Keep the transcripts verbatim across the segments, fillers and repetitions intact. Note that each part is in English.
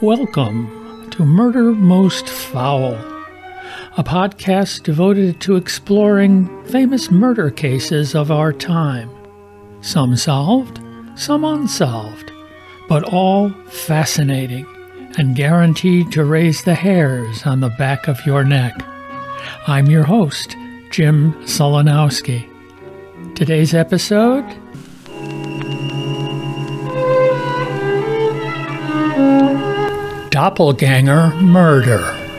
Welcome to Murder Most Foul, a podcast devoted to exploring famous murder cases of our time. Some solved, some unsolved, but all fascinating and guaranteed to raise the hairs on the back of your neck. I'm your host, Jim Solanowski. Today's episode: Doppelganger Murder.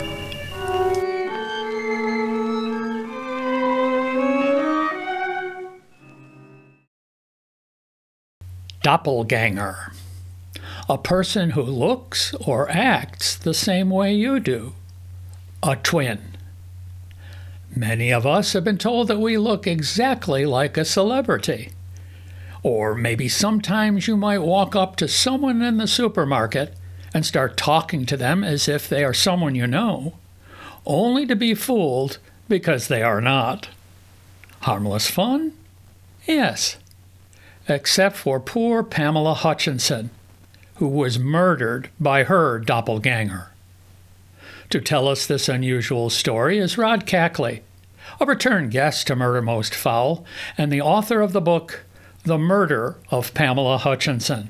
Doppelganger. A person who looks or acts the same way you do. A twin. Many of us have been told that we look exactly like a celebrity. Or maybe sometimes you might walk up to someone in the supermarket and start talking to them as if they are someone you know, only to be fooled because they are not. Harmless fun? Yes. Except for poor Pamela Hutchinson, who was murdered by her doppelganger. To tell us this unusual story is Rod Cackley, a return guest to Murder Most Foul and the author of the book, The Murder of Pamela Hutchinson.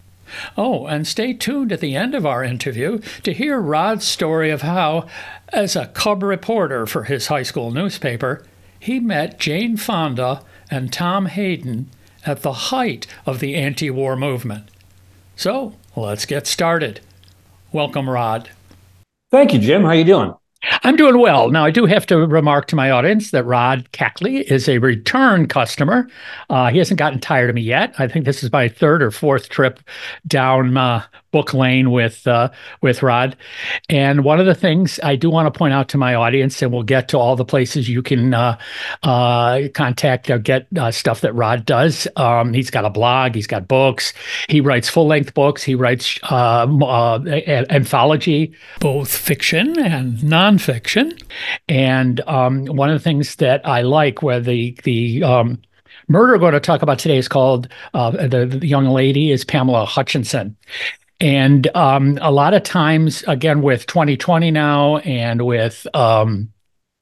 Oh, and stay tuned at the end of our interview to hear Rod's story of how, as a cub reporter for his high school newspaper, he met Jane Fonda and Tom Hayden at the height of the anti-war movement. So, let's get started. Welcome, Rod. Thank you, Jim. How you doing? I'm doing well. Now, I do have to remark to my audience that Rod Cackley is a return customer. Uh, he hasn't gotten tired of me yet. I think this is my third or fourth trip down uh, Book Lane with uh, with Rod. And one of the things I do want to point out to my audience, and we'll get to all the places you can uh, uh, contact or get uh, stuff that Rod does. Um, he's got a blog. He's got books. He writes full-length books. He writes uh, uh, anthology, both fiction and non nonfiction. And um, one of the things that I like, where the the um, murder we're going to talk about today is called, uh, the, the young lady is Pamela Hutchinson. And um, a lot of times, again, with twenty twenty now and with, um,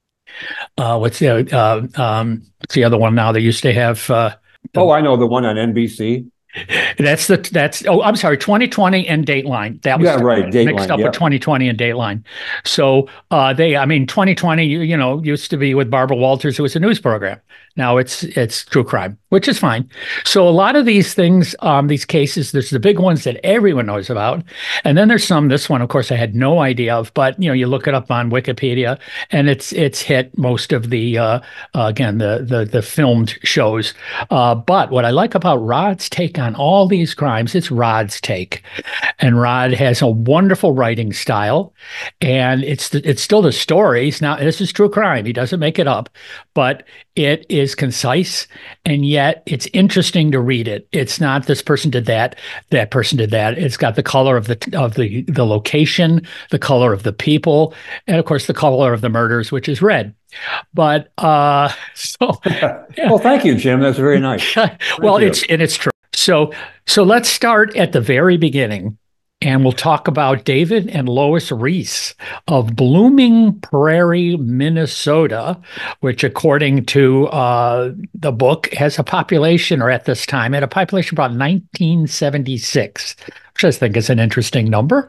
uh, what's the, uh, um, what's the other one now? They used to have. Uh, the, oh, I know the one on N B C. That's the that's oh I'm sorry twenty twenty and Dateline. That was yeah, right. Dateline, mixed up yeah. with twenty twenty and Dateline. So uh, they I mean twenty twenty you, you know used to be with Barbara Walters, who was a news program. Now it's it's true crime, which is fine. So a lot of these things, um, these cases, there's the big ones that everyone knows about, and then there's some. This one, of course, I had no idea of, but you know you look it up on Wikipedia, and it's it's hit most of the uh, uh, again the the the filmed shows. Uh, but what I like about Rod's take on all these crimes, it's Rod's take, and Rod has a wonderful writing style, and it's the, it's still the stories. Now this is true crime; he doesn't make it up, but it is concise, and yet it's interesting to read it. It's not this person did that, that person did that. It's got the color of the of the the location, the color of the people, and of course the color of the murders, which is red. But uh, so yeah. Well, thank you, Jim. That's very nice. well, you. it's and it's true. So so let's start at the very beginning. And we'll talk about David and Lois Reese of Blooming Prairie, Minnesota, which, according to uh, the book, has a population, or at this time, had a population about nineteen seventy-six, which I think is an interesting number.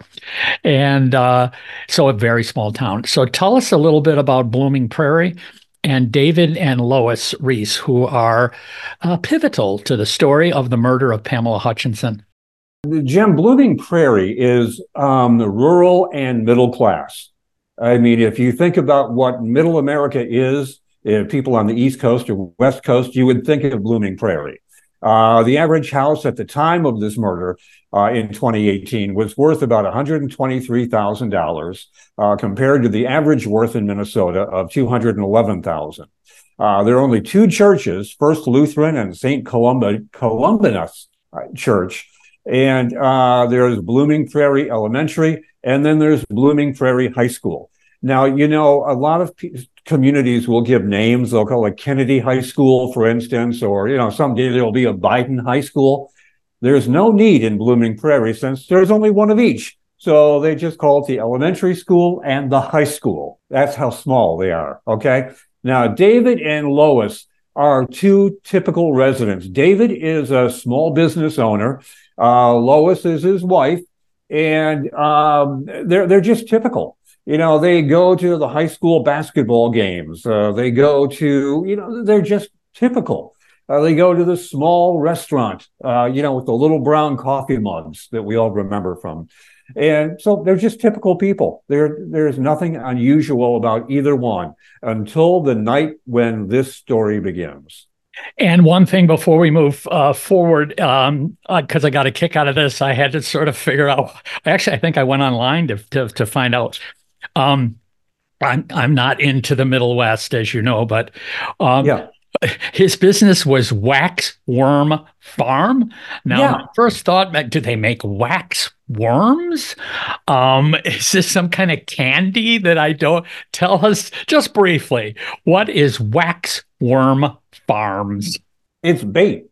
And uh, so a very small town. So tell us a little bit about Blooming Prairie and David and Lois Reese, who are uh, pivotal to the story of the murder of Pamela Hutchinson. Jim, Blooming Prairie is um, the rural and middle class. I mean, if you think about what middle America is, if people on the East Coast or West Coast, you would think of Blooming Prairie. Uh, the average house at the time of this murder uh, in twenty eighteen was worth about one hundred twenty-three thousand dollars uh, compared to the average worth in Minnesota of two hundred eleven thousand dollars. Uh, there are only two churches, First Lutheran and Saint Columba, Columbanus Church. And uh, there's Blooming Prairie Elementary, and then there's Blooming Prairie High School. Now, you know, a lot of p- communities will give names. They'll call it Kennedy High School, for instance, or, you know, someday there'll be a Biden High School. There's no need in Blooming Prairie since there's only one of each. So they just call it the elementary school and the high school. That's how small they are. Okay. Now, David and Lois are two typical residents. David is a small business owner. Uh, Lois is his wife, and um, they're they're just typical. You know, they go to the high school basketball games. Uh, they go to, you know, they're just typical. Uh, they go to the small restaurant, uh, you know, with the little brown coffee mugs that we all remember from. And so they're just typical people. There, there's nothing unusual about either one until the night when this story begins. And one thing before we move uh, forward, um, because uh, I got a kick out of this, I had to sort of figure out. Actually, I think I went online to to, to find out. Um, I'm I'm not into the Middle West, as you know, but um, yeah. his business was Wax Worm Farm. Now, yeah. my first thought, do they make wax worms? Um, is this some kind of candy that I don't? Tell us just briefly, what is Wax Worm Farms? It's bait.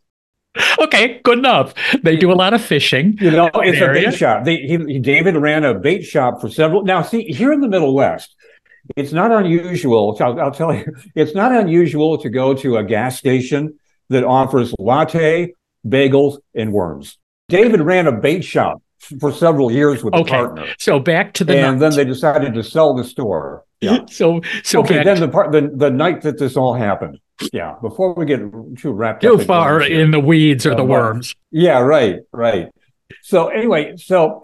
Okay, good enough. They do a lot of fishing. You know, it's area. a bait shop. They, he, David ran a bait shop for several. Now, see, here in the Middle West, it's not unusual. I'll, I'll tell you, it's not unusual to go to a gas station that offers latte, bagels, and worms. David ran a bait shop for several years with okay. a partner. So back to the and night. then they decided to sell the store. Yeah. So so okay. Back Then the part the, the night that this all happened. Yeah. Before we get too wrapped too up far in, in the weeds or uh, the worms. Yeah. Right. Right. So anyway, so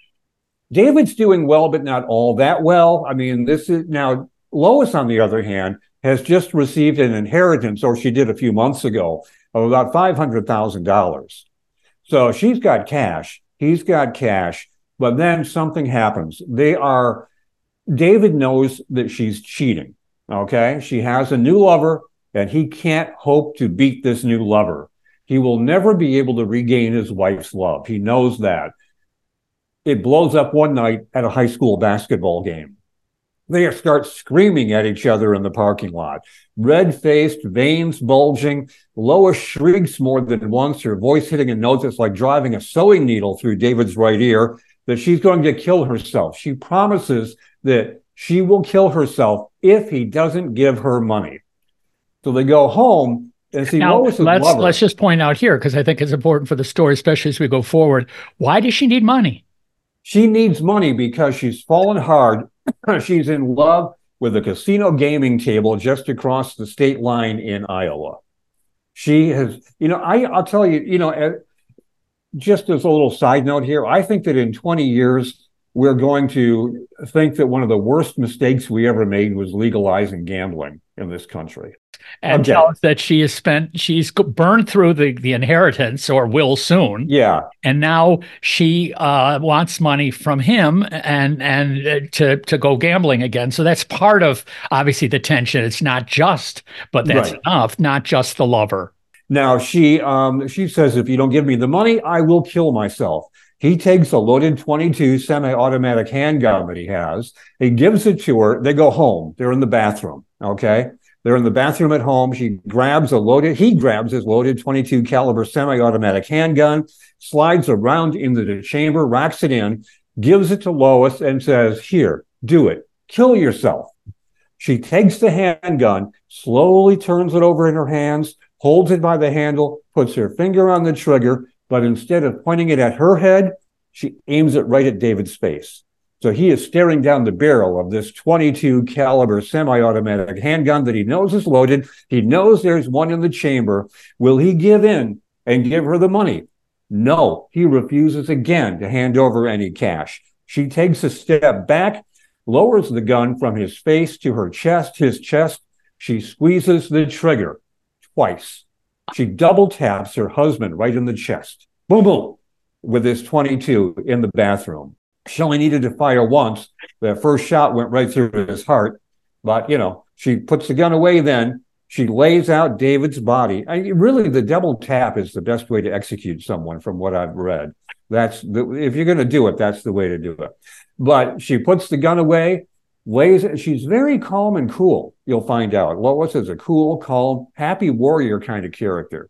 David's doing well, but not all that well. I mean, this is now Lois, on the other hand, has just received an inheritance, or she did a few months ago, of about five hundred thousand dollars. So she's got cash. He's got cash. But then something happens. They are, David knows that she's cheating. Okay. She has a new lover, and he can't hope to beat this new lover. He will never be able to regain his wife's love. He knows that. It blows up one night at a high school basketball game. They start screaming at each other in the parking lot. Red-faced, veins bulging. Lois shrieks more than once, her voice hitting a note that's like driving a sewing needle through David's right ear, that she's going to kill herself. She promises that she will kill herself if he doesn't give her money. So they go home and see now, Lois's let's, lover. Let's just point out here, because I think it's important for the story, especially as we go forward. Why does she need money? She needs money because she's fallen hard. She's in love with a casino gaming table just across the state line in Iowa. She has, you know, I, I'll tell you, you know, just as a little side note here, I think that in twenty years, we're going to think that one of the worst mistakes we ever made was legalizing gambling in this country. And okay. tell us that she has spent, she's burned through the, the inheritance, or will soon. Yeah. And now she uh, wants money from him and and uh, to to go gambling again. So that's part of, obviously, the tension. It's not just, but that's right. enough, not just the lover. Now, she um, she says, if you don't give me the money, I will kill myself. He takes a loaded twenty-two semi-automatic handgun that he has. He gives it to her. They go home. They're in the bathroom. Okay. They're in the bathroom at home. She grabs a loaded, he grabs his loaded twenty-two caliber semi-automatic handgun, slides around into the chamber, racks it in, gives it to Lois and says, here, do it. Kill yourself. She takes the handgun, slowly turns it over in her hands, holds it by the handle, puts her finger on the trigger, but instead of pointing it at her head, she aims it right at David's face. So he is staring down the barrel of this twenty-two caliber semi-automatic handgun that he knows is loaded. He knows there's one in the chamber. Will he give in and give her the money? No, he refuses again to hand over any cash. She takes a step back, lowers the gun from his face to her chest, his chest. She squeezes the trigger twice. She double taps her husband right in the chest. Boom, boom, with his twenty-two in the bathroom. She only needed to fire once. The first shot went right through his heart. But, you know, she puts the gun away then. She lays out David's body. I mean, really, the double tap is the best way to execute someone from what I've read. That's the, if you're going to do it, that's the way to do it. But she puts the gun away, lays it. She's very calm and cool, you'll find out. Lois is a cool, calm, happy warrior kind of character.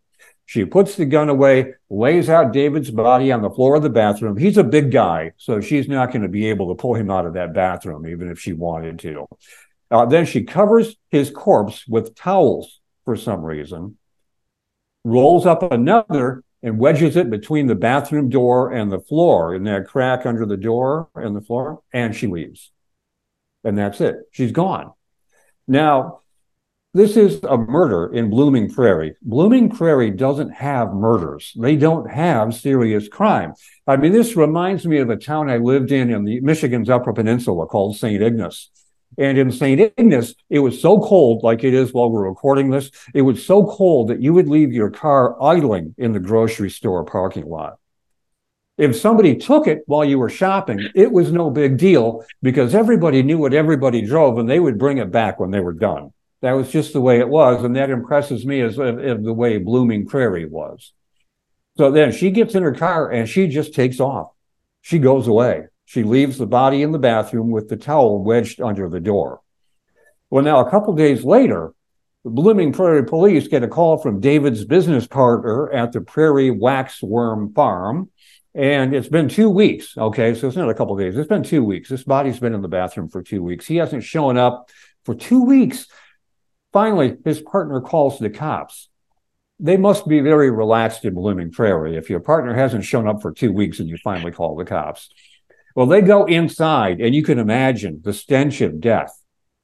She puts the gun away, lays out David's body on the floor of the bathroom. He's a big guy, so she's not going to be able to pull him out of that bathroom, even if she wanted to. Uh, then she covers his corpse with towels for some reason, rolls up another and wedges it between the bathroom door and the floor in that crack under the door and the floor, and she leaves. And that's it. She's gone. Now, this is a murder in Blooming Prairie. Blooming Prairie doesn't have murders. They don't have serious crime. I mean, this reminds me of a town I lived in in the Michigan's Upper Peninsula called Saint Ignace. And in Saint Ignace, it was so cold, like it is while we're recording this, it was so cold that you would leave your car idling in the grocery store parking lot. If somebody took it while you were shopping, it was no big deal because everybody knew what everybody drove and they would bring it back when they were done. That was just the way it was, and that impresses me as of, of the way Blooming Prairie was. So then she gets in her car and she just takes off. She goes away. She leaves the body in the bathroom with the towel wedged under the door. Well, now a couple days later, the Blooming Prairie police get a call from David's business partner at the Prairie Waxworm Farm, and it's been two weeks. Okay, so it's not a couple days. It's been two weeks. This body's been in the bathroom for two weeks. He hasn't shown up for two weeks. Finally, his partner calls the cops. They must be very relaxed in Blooming Prairie if your partner hasn't shown up for two weeks and you finally call the cops. Well, they go inside, and you can imagine the stench of death.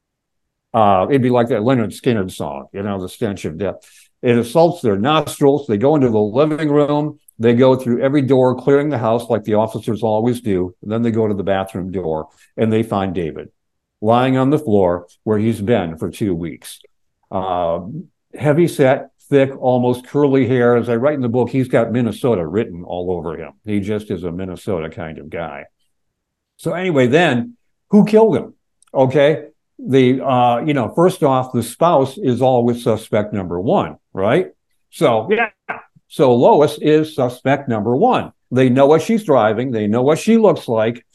Uh, it'd be like that Leonard Skinner song, you know, the stench of death. It assaults their nostrils. They go into the living room. They go through every door, clearing the house like the officers always do. And then they go to the bathroom door, and they find David lying on the floor where he's been for two weeks. Uh, heavy set, thick, almost curly hair. As I write in the book, he's got Minnesota written all over him. He just is a Minnesota kind of guy. So anyway, then who killed him? Okay. The, uh, you know, first off, the spouse is always suspect number one, right? So, yeah. So Lois is suspect number one. They know what she's driving. They know what she looks like.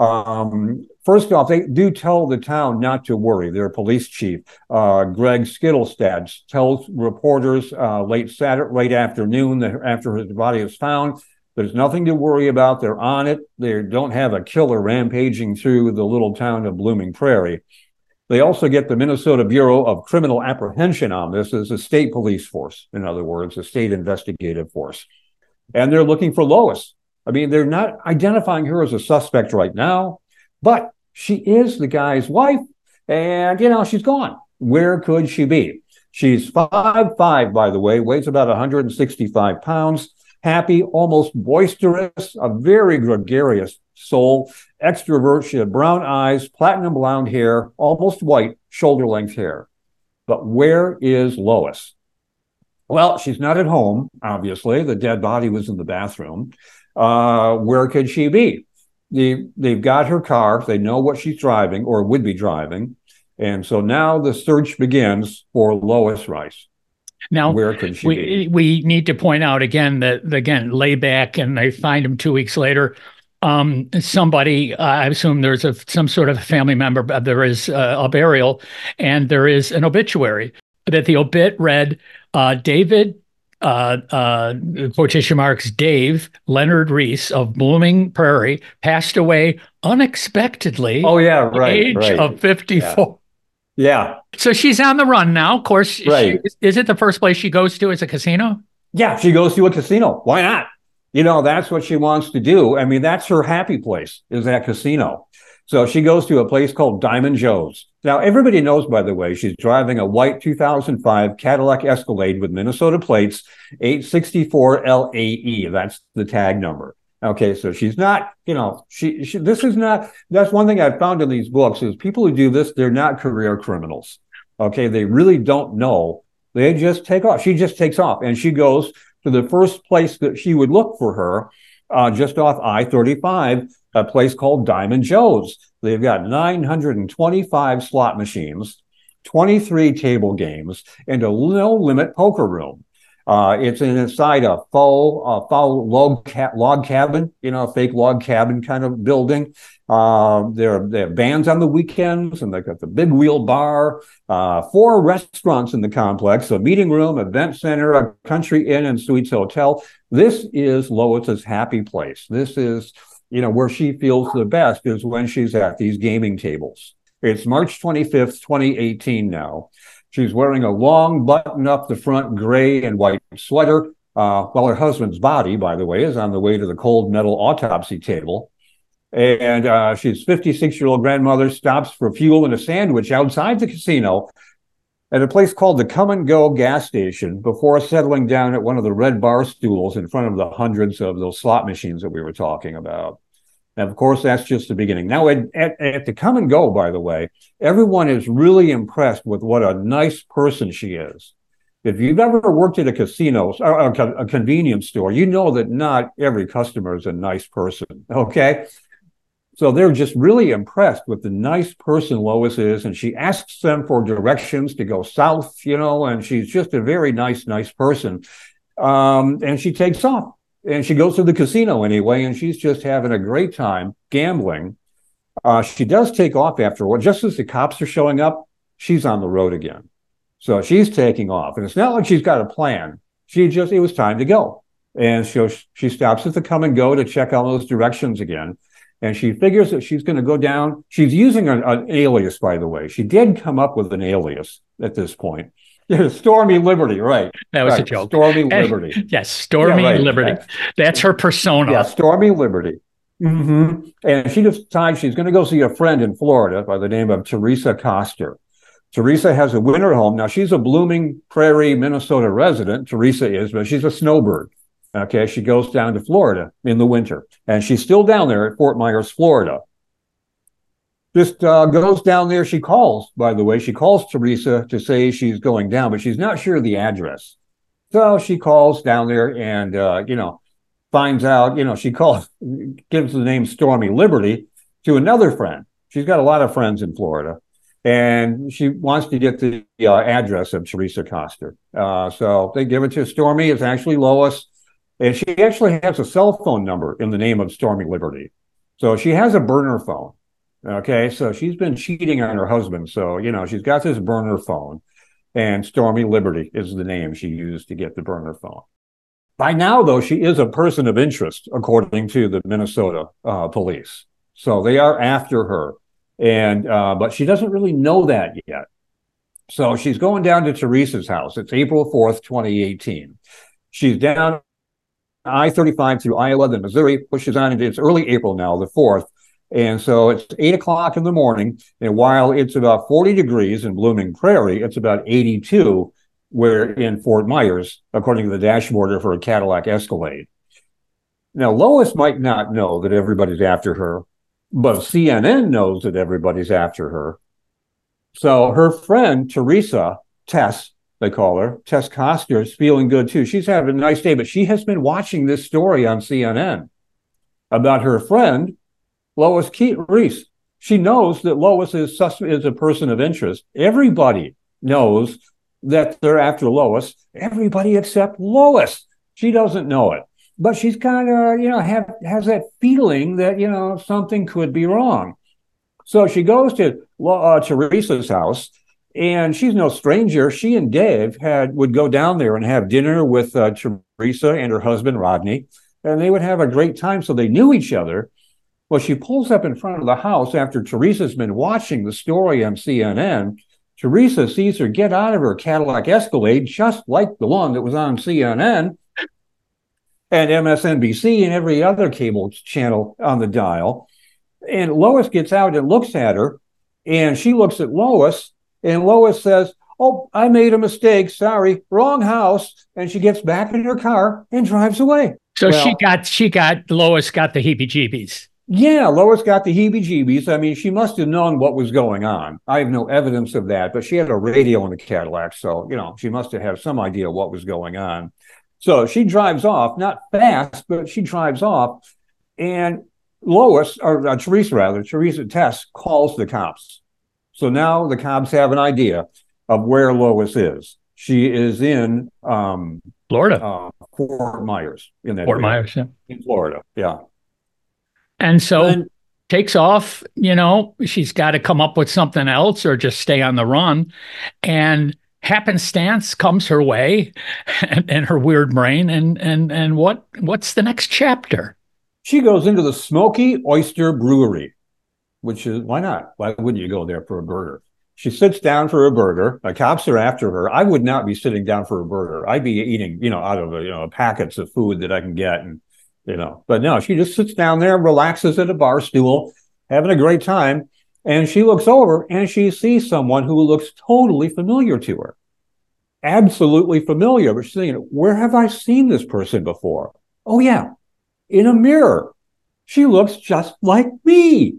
Um, first off, they do tell the town not to worry. Their police chief, uh, Greg Skittlestad, tells reporters uh, late Saturday, late afternoon, that after his body is found, there's nothing to worry about. They're on it. They don't have a killer rampaging through the little town of Blooming Prairie. They also get the Minnesota Bureau of Criminal Apprehension on this as a state police force, in other words, a state investigative force. And they're looking for Lois. I mean, they're not identifying her as a suspect right now, but she is the guy's wife, and, you know, she's gone. Where could she be? She's five foot five, by the way, weighs about one hundred sixty-five pounds, happy, almost boisterous, a very gregarious soul, extrovert. She had brown eyes, platinum blonde hair, almost white, shoulder-length hair. But where is Lois? Well, she's not at home, obviously. The dead body was in the bathroom. Uh, where could she be? They, they've got her car. They know what she's driving or would be driving. And so now the search begins for Lois Rice. Now, where could she we, be? We need to point out again that, again, lay back and they find him two weeks later. Um, somebody, uh, I assume there's a, some sort of family member, there is uh, a burial, and there is an obituary that the obit read, uh, David Uh, uh, quotation marks, Dave Leonard Reese of Blooming Prairie passed away unexpectedly. Oh, yeah, right. Age right. of fifty-four. Yeah. yeah. So she's on the run now. Of course, right. she, is it the first place she goes to as a casino? Yeah, she goes to a casino. Why not? You know, that's what she wants to do. I mean, that's her happy place, is that casino. So she goes to a place called Diamond Joe's. Now, everybody knows, by the way, she's driving a white two thousand five Cadillac Escalade with Minnesota plates, eight sixty-four L A E. That's the tag number. Okay, so she's not, you know, she, she this is not, that's one thing I've found in these books is people who do this, they're not career criminals. Okay, they really don't know. They just take off. She just takes off, and she goes to the first place that she would look for her, uh, just off I thirty-five, a place called Diamond Joe's. They've got nine hundred twenty-five slot machines, twenty-three table games, and a no-limit poker room. Uh, it's inside a faux, uh, faux log, ca- log cabin, you know, a fake log cabin kind of building. Uh, there, they have bands on the weekends, and they've got the big wheel bar, uh, four restaurants in the complex, a meeting room, event center, a country inn and suites hotel. This is Lois's happy place. This is, you know, where she feels the best is when she's at these gaming tables. It's March twenty-fifth, twenty eighteen now. She's wearing a long button up the front gray and white sweater, uh, while her husband's body, by the way, is on the way to the cold metal autopsy table. And uh, she's fifty-six-year-old grandmother stops for fuel and a sandwich outside the casino at a place called the Come and Go gas station before settling down at one of the red bar stools in front of the hundreds of those slot machines that we were talking about. And of course, that's just the beginning. Now, at, at, at the Come and Go, by the way, everyone is really impressed with what a nice person she is. If you've ever worked at a casino or a, a convenience store, you know that not every customer is a nice person, okay? So they're just really impressed with the nice person Lois is, and she asks them for directions to go south, you know, and she's just a very nice, nice person. Um, and she takes off, and she goes to the casino anyway, and she's just having a great time gambling. Uh, she does take off after a while. Just as the cops are showing up, she's on the road again. So she's taking off, and it's not like she's got a plan. She just, it was time to go. And so she stops at the Come and Go to check all those directions again. And she figures that she's going to go down. She's using an, an alias, by the way. She did come up with an alias at this point. Yeah, Stormy Liberty, right. That was right. a joke. Stormy Liberty. Yes, Stormy yeah, right. Liberty. That's her persona. Yeah, Stormy Liberty. Mm-hmm. And she decides she's going to go see a friend in Florida by the name of Teresa Coster. Teresa has a winter home. Now, she's a Blooming Prairie, Minnesota resident. Teresa is, but she's a snowbird. Okay, she goes down to Florida in the winter, and she's still down there at Fort Myers, Florida. Just uh, goes down there. She calls, by the way, she calls Teresa to say she's going down, but she's not sure of the address. So she calls down there and, uh, you know, finds out, you know, she calls, gives the name Stormy Liberty to another friend. She's got a lot of friends in Florida, and she wants to get the uh, address of Teresa Coster. Uh, so they give it to Stormy. It's actually Lois. And she actually has a cell phone number in the name of Stormy Liberty. So she has a burner phone. Okay, so she's been cheating on her husband. So, you know, she's got this burner phone, and Stormy Liberty is the name she used to get the burner phone. By now, though, she is a person of interest, according to the Minnesota uh, police. So they are after her. And uh, but she doesn't really know that yet. So she's going down to Teresa's house. It's April fourth, twenty eighteen. She's down I thirty-five through I eleven, Missouri, pushes on into, it's early April now, the fourth. And so it's eight o'clock in the morning. And while it's about forty degrees in Blooming Prairie, it's about eighty-two where in Fort Myers, according to the dashboard for a Cadillac Escalade. Now, Lois might not know that everybody's after her, but C N N knows that everybody's after her. So her friend, Teresa, Tess, they call her, Tess Coster, is feeling good too. She's having a nice day, but she has been watching this story on C N N about her friend, Lois Reese. She knows that Lois is, is a person of interest. Everybody knows that they're after Lois. Everybody except Lois. She doesn't know it, but she's kind of, you know, have, has that feeling that, you know, something could be wrong. So she goes to uh, Teresa's house. And she's no stranger. She and Dave had would go down there and have dinner with uh, Teresa and her husband, Rodney, and they would have a great time. So they knew each other. Well, she pulls up in front of the house after Teresa's been watching the story on C N N. Teresa sees her get out of her Cadillac Escalade, just like the one that was on C N N and M S N B C and every other cable channel on the dial. And Lois gets out and looks at her, and she looks at Lois. And Lois says, "Oh, I made a mistake. Sorry, wrong house." And she gets back in her car and drives away. So well, she got, she got, Lois got the heebie-jeebies. Yeah, Lois got the heebie-jeebies. I mean, she must have known what was going on. I have no evidence of that, but she had a radio in the Cadillac. So, you know, she must have had some idea what was going on. So she drives off, not fast, but she drives off. And Lois, or uh, Teresa rather, Teresa Tess calls the cops. So now the cops have an idea of where Lois is. She is in um, Florida. uh, Fort Myers in that Fort area Myers. Yeah. in Florida. Yeah. And so Then takes off, you know, she's got to come up with something else or just stay on the run. And happenstance comes her way and, and her weird brain. And and and what what's the next chapter? she goes into the Smoky Oyster Brewery, which is why not? Why wouldn't you go there for a burger? She sits down for a burger. The cops are after her. I would not be sitting down for a burger. I'd be eating, you know, out of you know packets of food that I can get, and you know. But no, she just sits down there, relaxes at a bar stool, having a great time. And she looks over and she sees someone who looks totally familiar to her, absolutely familiar. But she's thinking, where have I seen this person before? Oh yeah, in a mirror. She looks just like me.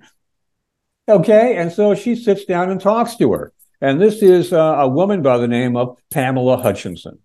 Okay, and so she sits down and talks to her. And this is uh, a woman by the name of Pamela Hutchinson.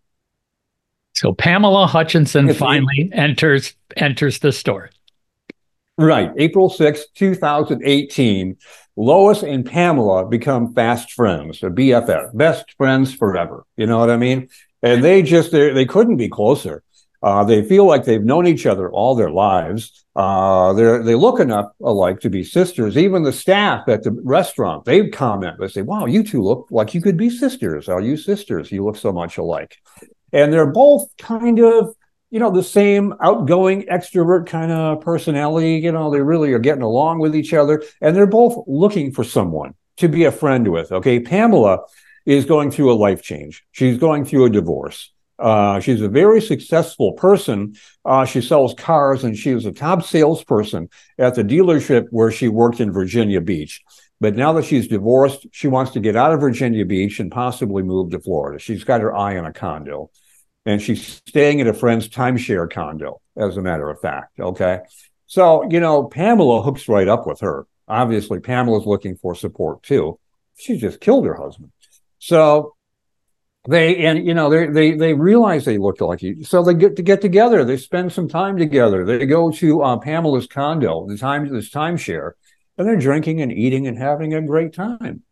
So Pamela Hutchinson It's finally enters enters the story. right, April sixth, two thousand eighteen. Lois and Pamela become fast friends, a B F F, best friends forever. You know what I mean? And they just they couldn't be closer. Uh, they feel like they've known each other all their lives. Uh, they they look enough alike to be sisters. Even the staff at the restaurant, they comment. They say, "Wow, you two look like you could be sisters. Are you sisters? You look so much alike." And they're both kind of, you know, the same outgoing extrovert kind of personality. You know, they really are getting along with each other, and they're both looking for someone to be a friend with. Okay, Pamela is going through a life change. She's going through a divorce. Uh, she's a very successful person. Uh, she sells cars, and she was a top salesperson at the dealership where she worked in Virginia Beach. But now that she's divorced, she wants to get out of Virginia Beach and possibly move to Florida. She's got her eye on a condo, and she's staying at a friend's timeshare condo, as a matter of fact. Okay. So, you know, Pamela hooks right up with her. Obviously, Pamela's looking for support too. She just killed her husband. So they, and you know, they they they realize they look like you, so they get to get together. They spend some time together. They go to uh, Pamela's condo, the time this timeshare, and they're drinking and eating and having a great time.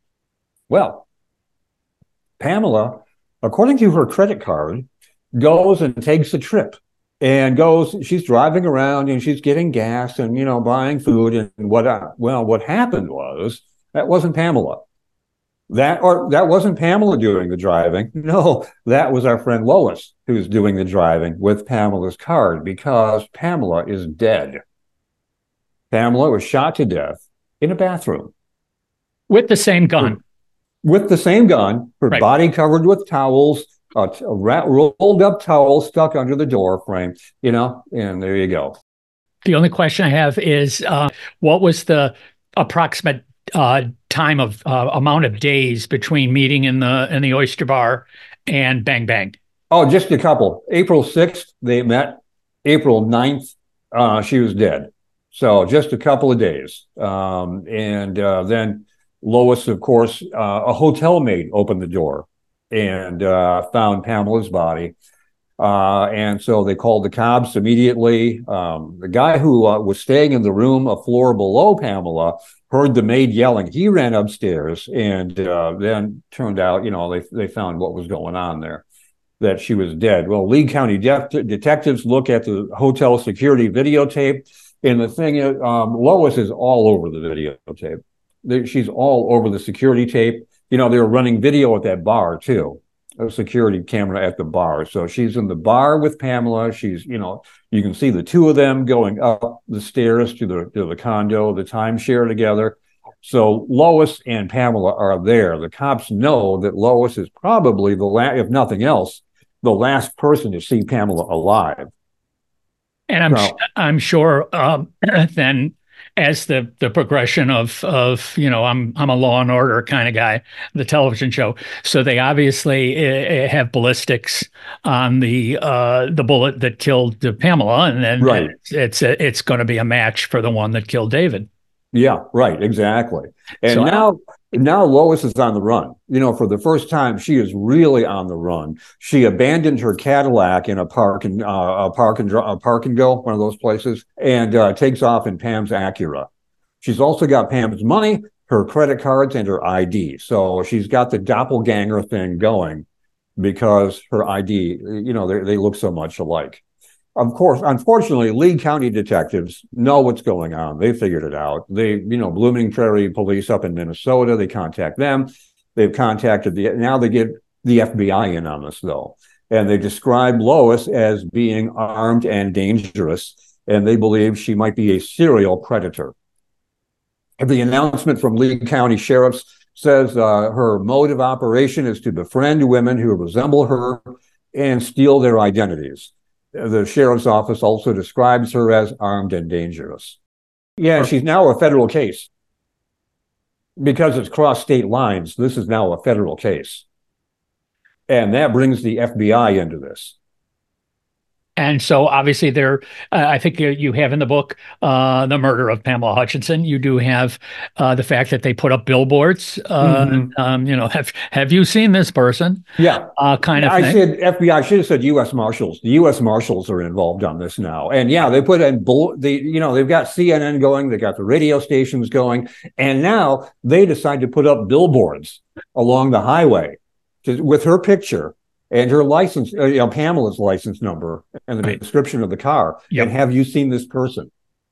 Well, Pamela, according to her credit card, goes and takes a trip and goes. She's driving around and she's getting gas and you know buying food and what. Uh, well, what happened was that wasn't Pamela. That or that wasn't Pamela doing the driving. No, that was our friend Lois who's doing the driving with Pamela's card because Pamela is dead. Pamela was shot to death in a bathroom With the same gun. with the same gun, her Right. body covered with towels, a, a rolled up towel stuck under the door frame, you know, and there you go. The only question I have is uh, what was the approximate uh, time of uh, amount of days between meeting in the in the oyster bar and bang bang? Oh, just a couple. April sixth, they met. April ninth, uh, she was dead. So just a couple of days. Um, and uh, then Lois, of course, uh, a hotel maid opened the door and uh, found Pamela's body. Uh, and so they called the cops immediately. Um, the guy who uh, was staying in the room a floor below Pamela heard the maid yelling. He ran upstairs and uh, then turned out, you know, they, they found what was going on there, that she was dead. Well, Lee County de- detectives look at the hotel security videotape. And the thing is, um, Lois is all over the videotape. She's all over the security tape. You know, they were running video at that bar too, a security camera at the bar. So she's in the bar with Pamela. She's, you know, you can see the two of them going up the stairs to the to the condo, the timeshare together. So Lois and Pamela are there. The cops know that Lois is probably the last, if nothing else, the last person to see Pamela alive. And I'm So, I'm sure um, then as the the progression of of you know I'm I'm a Law and Order kind of guy, the television show. So they obviously uh, have ballistics on the uh, the bullet that killed uh, Pamela, and then right. it's it's, it's going to be a match for the one that killed David. Yeah, right, exactly. And So I don't, now now Lois is on the run. You know, for the first time, she is really on the run. She abandoned her Cadillac in a park and uh, a park and a park and go, one of those places, and uh, takes off in Pam's Acura. She's also got Pam's money, her credit cards, and her I D. So she's got the doppelganger thing going. because her I D, you know, they, they look so much alike. Of course, unfortunately, Lee County detectives know what's going on. They figured it out. They, you know, Blooming Prairie Police up in Minnesota, they contact them. They've contacted the, now they get the F B I in on this, though. And they describe Lois as being armed and dangerous, and they believe she might be a serial predator. The announcement from Lee County sheriffs says uh, her mode of operation is to befriend women who resemble her and steal their identities. The sheriff's office also describes her as armed and dangerous. Yeah, she's now a federal case. Because it's crossed state lines, this is now a federal case. And that brings the F B I into this. And so obviously there, uh, I think you have in the book, uh, the murder of Pamela Hutchinson. You do have uh, the fact that they put up billboards. Uh, mm-hmm. um, you know, have have you seen this person? Yeah. Uh, kind of I thing. said F B I. I should have said U S Marshals. The U S Marshals are involved on this now. And yeah, they put in, they, you know, they've got C N N going. They got the radio stations going. And now they decide to put up billboards along the highway to, with her picture and her license, uh, you know, Pamela's license number and the right. description of the car. Yep. And have you seen this person?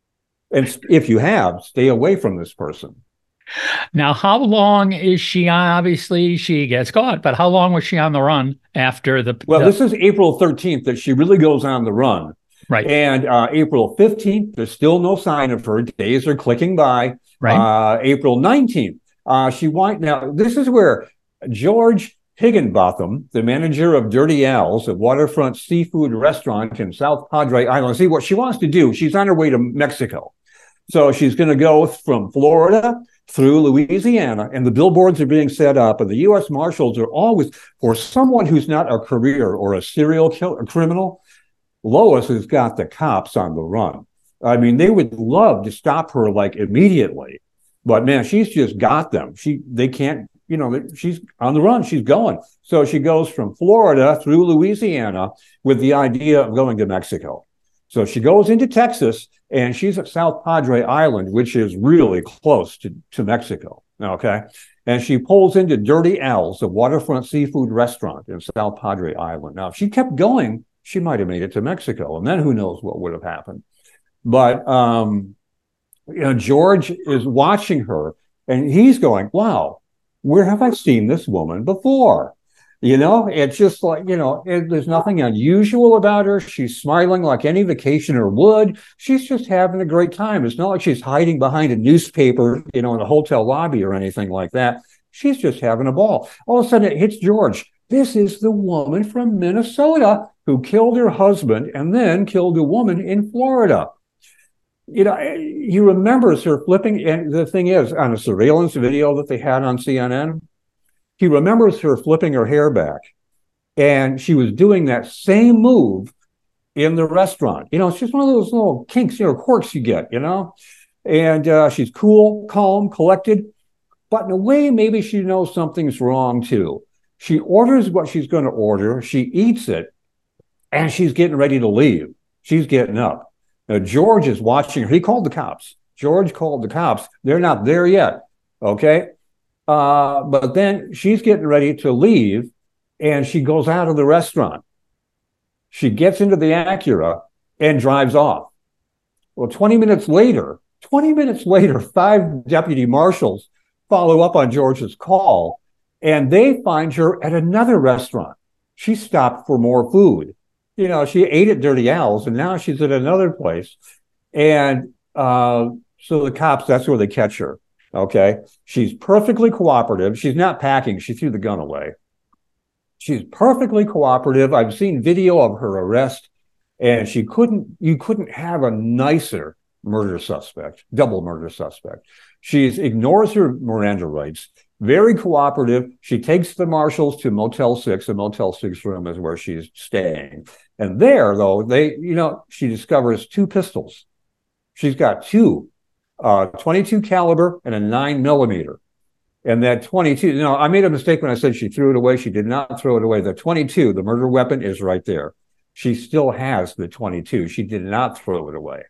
And if you have, stay away from this person. Now, how long is she on? Obviously, she gets caught, but how long was she on the run after the... Well, the... this is April thirteenth that she really goes on the run. Right. And uh, April fifteenth, there's still no sign of her. Days are clicking by. Right. Uh, April nineteenth, uh, she went... Now, this is where George Higginbotham, the manager of Dirty Al's, a waterfront seafood restaurant in South Padre Island, see what she wants to do. She's on her way to Mexico. So she's going to go from Florida through Louisiana, and the billboards are being set up, and the U S Marshals are always, for someone who's not a career or a serial killer, criminal, Lois has got the cops on the run. I mean, they would love to stop her like immediately, but man, she's just got them. She, they can't, you know, she's on the run. She's going. So she goes from Florida through Louisiana with the idea of going to Mexico. So she goes into Texas, and she's at South Padre Island, which is really close to, to Mexico, okay? And she pulls into Dirty Al's, a waterfront seafood restaurant in South Padre Island. Now, if she kept going, she might have made it to Mexico, and then who knows what would have happened. But, um, you know, George is watching her, and he's going, wow, where have I seen this woman before? You know, it's just like, you know, it, there's nothing unusual about her. She's smiling like any vacationer would. She's just having a great time. It's not like she's hiding behind a newspaper, you know, in a hotel lobby or anything like that. She's just having a ball. All of a sudden it hits George. This is the woman from Minnesota who killed her husband and then killed a woman in Florida. You know, he remembers her flipping. And the thing is, on a surveillance video that they had on C N N, he remembers her flipping her hair back, and she was doing that same move in the restaurant. You know, it's just one of those little kinks, you know, quirks you get, you know, and uh, she's cool, calm, collected, but in a way, maybe she knows something's wrong too. She orders what she's going to order. She eats it, and she's getting ready to leave. She's getting up. Now, George is watching her. He called the cops. George called the cops. They're not there yet. Okay. Uh, but then she's getting ready to leave, and she goes out of the restaurant. She gets into the Acura and drives off. Well, twenty minutes later, twenty minutes later, five deputy marshals follow up on George's call, and they find her at another restaurant. She stopped for more food. You know, she ate at Dirty Al's, and now she's at another place. And uh, so the cops, that's where they catch her. Okay. She's perfectly cooperative. She's not packing. She threw the gun away. She's perfectly cooperative. I've seen video of her arrest, and she couldn't, you couldn't have a nicer murder suspect, double murder suspect. She ignores her Miranda rights, very cooperative. She takes the marshals to Motel six. The Motel six room is where she's staying. And there, though, they, you know, she discovers two pistols. She's got two. Uh, twenty-two caliber and a nine millimeter. And that twenty-two, you know, I made a mistake when I said she threw it away. She did not throw it away. The twenty-two, the murder weapon, is right there. She still has the twenty-two. She did not throw it away.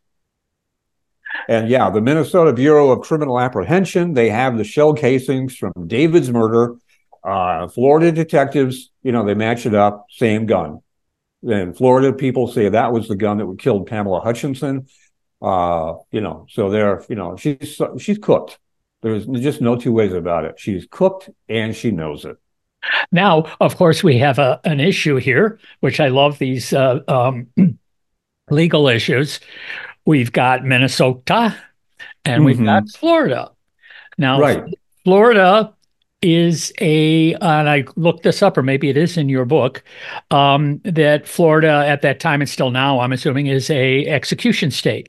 And yeah, the Minnesota Bureau of Criminal Apprehension, they have the shell casings from David's murder. Uh, Florida detectives, you know, they match it up, same gun. Then Florida people say that was the gun that killed Pamela Hutchinson. Uh, you know, so they're, you know, she's she's cooked. There's just no two ways about it. She's cooked and she knows it. Now, of course, we have a, an issue here, which I love these uh, um, legal issues. We've got Minnesota and we've got Mm-hmm. Florida. Now, Right. Florida is a, and I looked this up, or maybe it is in your book, um, that Florida at that time and still now, I'm assuming, is a execution state.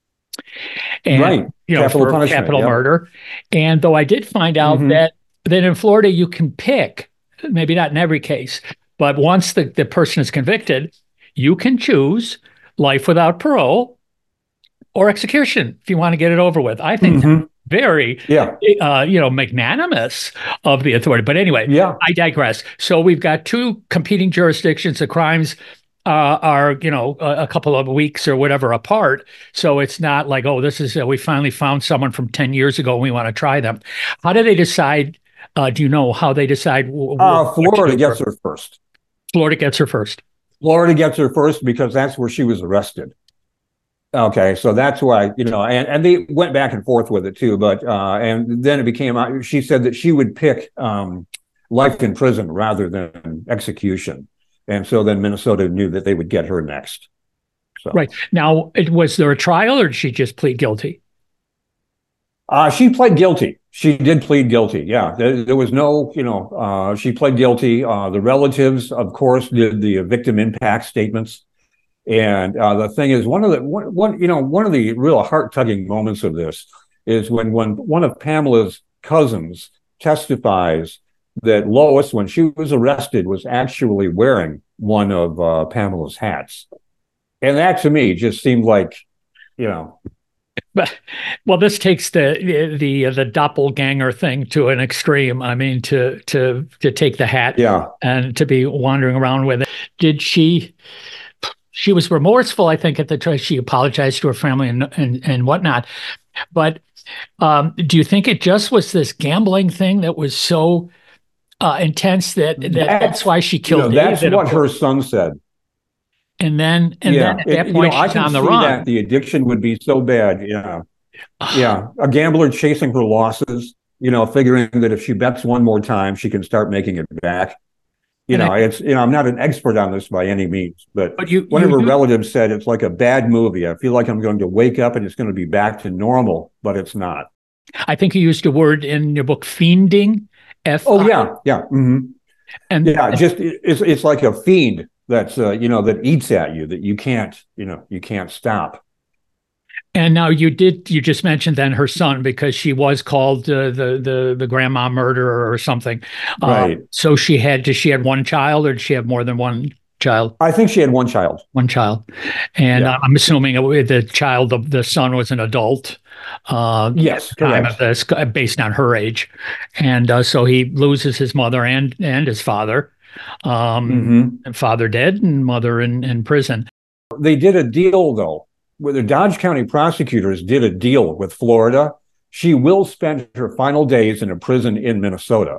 And, Right. you know, Capital for punishment. capital Yep. murder. And though I did find out Mm-hmm. that that in Florida you can pick, maybe not in every case, but once the, the person is convicted, you can choose life without parole or execution if you want to get it over with. I think Mm-hmm. very, Yeah. uh, you know, magnanimous of the authority. But anyway, Yeah. I digress. So we've got two competing jurisdictions. The crimes uh, are, you know, a, a couple of weeks or whatever apart. So it's not like, oh, this is, uh, we finally found someone from ten years ago and we want to try them. How do they decide? Uh, do you know how they decide w- w- Uh, what to Florida do gets first? her first. Florida gets her first. Florida gets her first because that's where she was arrested. Okay, so that's why, you know, and, and they went back and forth with it too, but uh, and then it became, uh, she said that she would pick um, life in prison rather than execution. And so then Minnesota knew that they would get her next. So Right. Now, it, was there a trial or did she just plead guilty? uh, she pled guilty. She did plead guilty. Yeah, there, there was no, you know, uh, she pled guilty. Uh, the relatives, of course, did the victim impact statements. And uh, the thing is, one of the one, one you know one of the real heart tugging moments of this is when when one of Pamela's cousins testifies that Lois, when she was arrested, was actually wearing one of uh, Pamela's hats, and that to me just seemed like, you know. But well, this takes the the the doppelganger thing to an extreme. I mean, to to to take the hat Yeah. and to be wandering around with it. Did she? She was remorseful, I think, at the time. She apologized to her family and and, and whatnot. But um, do you think it just was this gambling thing that was so uh, intense that that that's, That's why she you killed know that's David? what her son said. And then and Yeah, then at it, that you know point I she's can on the see run. that the addiction would be so bad. Yeah, yeah, a gambler chasing her losses. You know, figuring that if she bets one more time, she can start making it back. You And know, I, it's, you know, I'm not an expert on this by any means, but but you one of you her do relatives said it's like a bad movie. I feel like I'm going to wake up and it's going to be back to normal, but it's not. I think you used a word in your book, fiending, F Oh I, yeah, yeah, hmm and yeah. Just it's it's like a fiend that's uh, you know that eats at you that you can't you know you can't stop. and now you did you just mentioned then her son because she was called uh, the the the grandma murderer or something. Uh, Right. so she had did she had one child or did she have more than one child? I think she had one child. One child, and Yeah. uh, I'm assuming it, the child, the, the son was an adult uh, at Yes. the time Correct. of this, based on her age, and uh, so he loses his mother and and his father, um, hmm and father dead and mother in, in prison. They did a deal though, where the Dodge County prosecutors did a deal with Florida. She will spend her final days in a prison in Minnesota.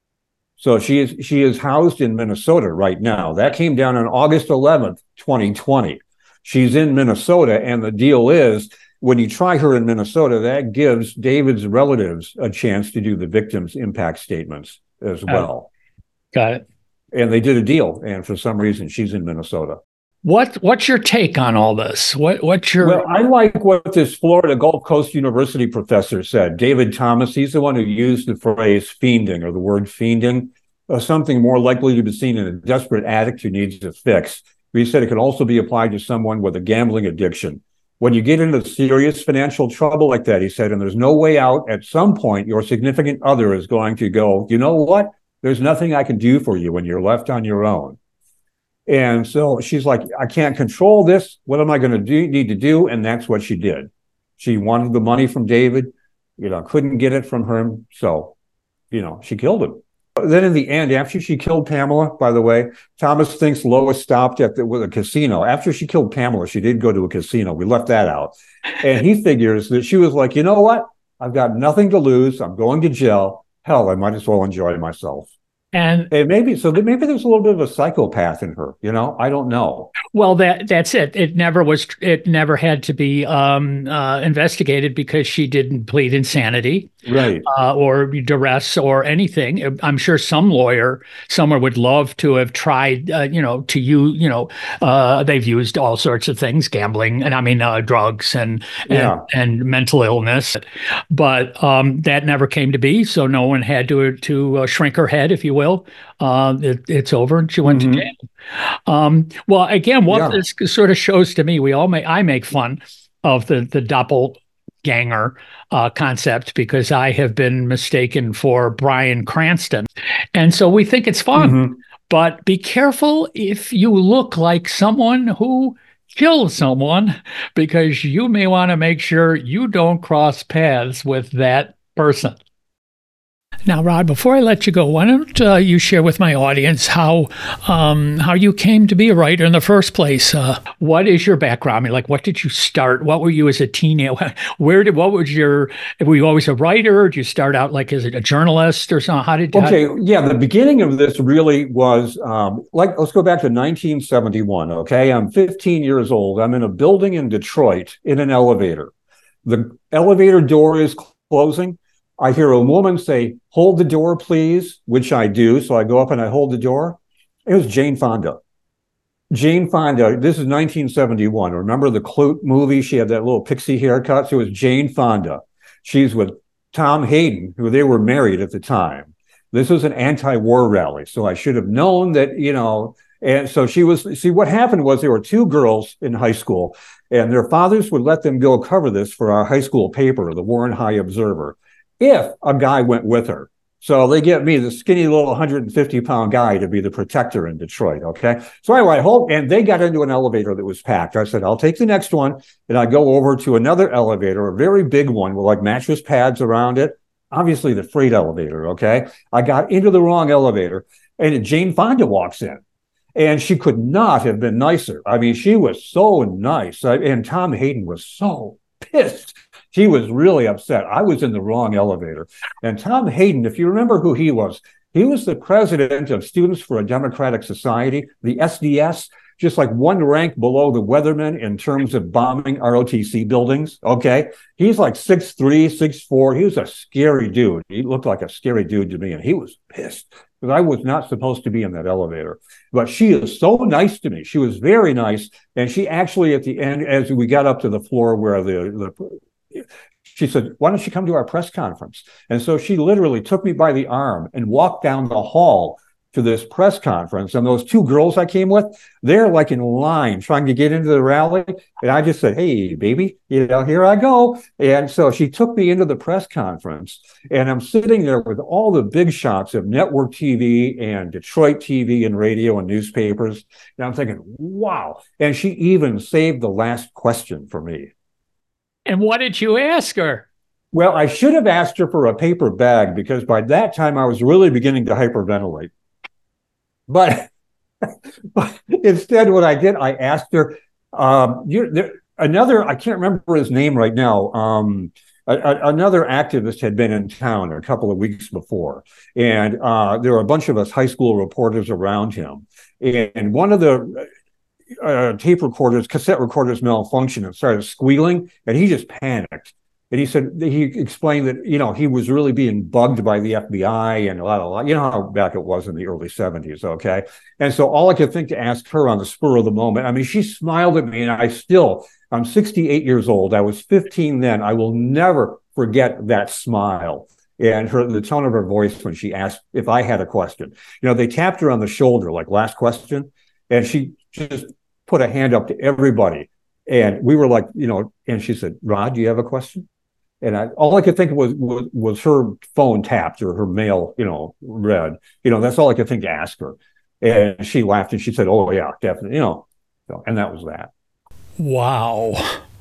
So she is she is housed in Minnesota right now. That came down on August eleventh, twenty twenty. She's in Minnesota, and the deal is when you try her in Minnesota, that gives David's relatives a chance to do the victim's impact statements as Uh, well. got it. And they did a deal, and for some reason, she's in Minnesota. What what's your take on all this? What what's your Well, I like what this Florida Gulf Coast University professor said. David Thomas, he's the one who used the phrase fiending or the word fiending, uh, something more likely to be seen in a desperate addict who needs a fix. He said it could also be applied to someone with a gambling addiction. When you get into serious financial trouble like that, he said, and there's no way out, at some point, your significant other is going to go, you know what? There's nothing I can do for you when you're left on your own. And so she's like, I can't control this. What am I going to do, need to do? And that's what she did. She wanted the money from David, you know, couldn't get it from him. So, you know, she killed him. Then in the end, after she killed Pamela, by the way, Thomas thinks Lois stopped at the, with a casino. After she killed Pamela, she did go to a casino. We left that out. And he figures that she was like, you know what? I've got nothing to lose. I'm going to jail. Hell, I might as well enjoy myself. And And maybe so that maybe there's a little bit of a psychopath in her, you know? I don't know. well, that that's it. It never was. It never had to be um, uh, investigated because she didn't plead insanity Right. uh, or duress or anything. I'm sure some lawyer somewhere would love to have tried, uh, you know, to use, you know, uh, they've used all sorts of things, gambling, and I mean, uh, drugs and and Yeah. and mental illness, but um, that never came to be. So no one had to to uh, shrink her head, if you will. Uh, it, it's over, and she went to jail. Hmm. Um, well, again, what Yeah. this sort of shows to me, we all make I make fun of the the doppelganger uh, concept because I have been mistaken for Bryan Cranston, and so we think it's fun. Hmm. But be careful if you look like someone who killed someone, because you may want to make sure you don't cross paths with that person. Now, Rod, before I let you go, why don't uh, you share with my audience how um, how you came to be a writer in the first place? Uh, what is your background? I mean, like, what did you start? What were you as a teenager? Where did what was your? Were you always a writer? Or did you start out like as a journalist or something? How did? How, Okay, yeah, the beginning of this really was um, like, let's go back to nineteen seventy-one. Okay, I'm fifteen years old. I'm in a building in Detroit in an elevator. The elevator door is closing. I hear a woman say, "Hold the door, please," which I do. So I go up and I hold the door. It was Jane Fonda. Jane Fonda, this is nineteen seventy-one. Remember the Clute movie? She had that little pixie haircut. So it was Jane Fonda. She's with Tom Hayden, who they were married at the time. This was an anti-war rally. So I should have known that, you know, and so she was, see, what happened was there were two girls in high school, and their fathers would let them go cover this for our high school paper, the Warren High Observer, if a guy went with her. So they get me, the skinny little one hundred fifty pound guy, to be the protector in Detroit. Okay. So anyway, I hope, and they got into an elevator that was packed. I said, I'll take the next one. And I go over to another elevator, a very big one with like mattress pads around it. Obviously the freight elevator. Okay. I got into the wrong elevator, and Jane Fonda walks in. And she could not have been nicer. I mean, she was so nice. And Tom Hayden was so pissed. He was really upset. I was in the wrong elevator. And Tom Hayden, if you remember who he was, he was the president of Students for a Democratic Society, the S D S, just like one rank below the Weathermen in terms of bombing R O T C buildings. Okay. He's like six three, six four. He was a scary dude. He looked like a scary dude to me. And he was pissed because I was not supposed to be in that elevator. But she is so nice to me. She was very nice. And she actually, at the end, as we got up to the floor where the, the she said, "Why don't you come to our press conference?" And so she literally took me by the arm and walked down the hall to this press conference. And those two girls I came with, they're like in line trying to get into the rally. And I just said, "Hey, baby, you know, here I go." And so she took me into the press conference, and I'm sitting there with all the big shots of network T V and Detroit T V and radio and newspapers. And I'm thinking, wow. And she even saved the last question for me. and what did you ask her? Well, I should have asked her for a paper bag because by that time I was really beginning to hyperventilate. But, but instead, what I did, I asked her, um, you, there, another, I can't remember his name right now. Um, a, a, another activist had been in town a couple of weeks before, and uh, there were a bunch of us high school reporters around him. And one of the uh, tape recorders, cassette recorders malfunctioned and started squealing, and he just panicked. And he said, he explained that, you know, he was really being bugged by the F B I and a lot, a lot, you know how back it was in the early seventies, okay? And so all I could think to ask her on the spur of the moment, I mean, she smiled at me, and I still, I'm sixty-eight years old. I was fifteen then. I will never forget that smile and her, the tone of her voice when she asked if I had a question. You know, they tapped her on the shoulder, like, last question, and she just put a hand up to everybody. And we were like, you know, and she said, "Rod, do you have a question?" And I, all I could think of was, was was her phone tapped or her mail, you know, read. You know, that's all I could think to ask her. And she laughed and she said, "Oh yeah, definitely," you know. So, and that was that. Wow.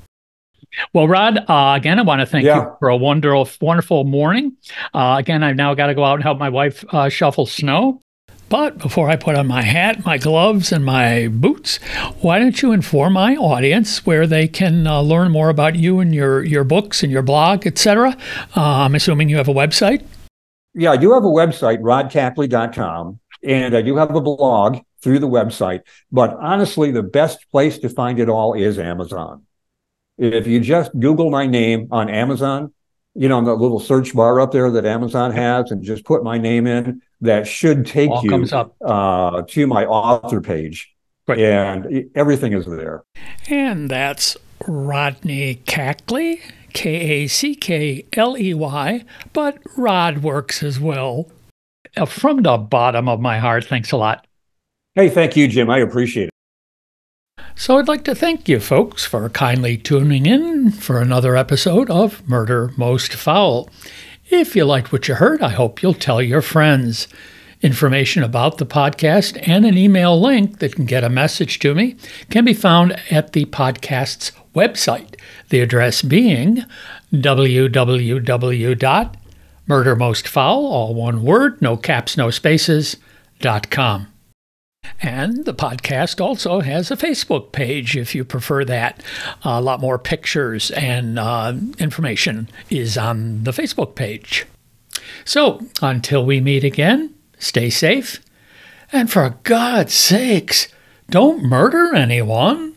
Well, Rod, uh, again, I want to thank Yeah. you for a wonderful, wonderful morning. Uh, again, I've now got to go out and help my wife uh, shovel snow. But before I put on my hat, my gloves, and my boots, why don't you inform my audience where they can uh, learn more about you and your, your books and your blog, et cetera? Uh, I'm assuming you have a website. Yeah, I do have a website, rod tapley dot com, and I do have a blog through the website. But honestly, the best place to find it all is Amazon. If you just Google my name on Amazon, you know, the little search bar up there that Amazon has, and just put my name in, that should take All you comes up. Uh, to my author page. Right. And everything is there. And that's Rodney Cackley, K A C K L E Y, but Rod works as well. Uh, from the bottom of my heart, thanks a lot. Hey, thank you, Jim. I appreciate it. So I'd like to thank you folks for kindly tuning in for another episode of Murder Most Foul. If you liked what you heard, I hope you'll tell your friends. Information about the podcast and an email link that can get a message to me can be found at the podcast's website, the address being w w w dot murder most foul, all one word, no caps, no spaces, dot com. And the podcast also has a Facebook page if you prefer that. A lot more pictures and uh, information is on the Facebook page. So until we meet again, stay safe, and for God's sakes, don't murder anyone.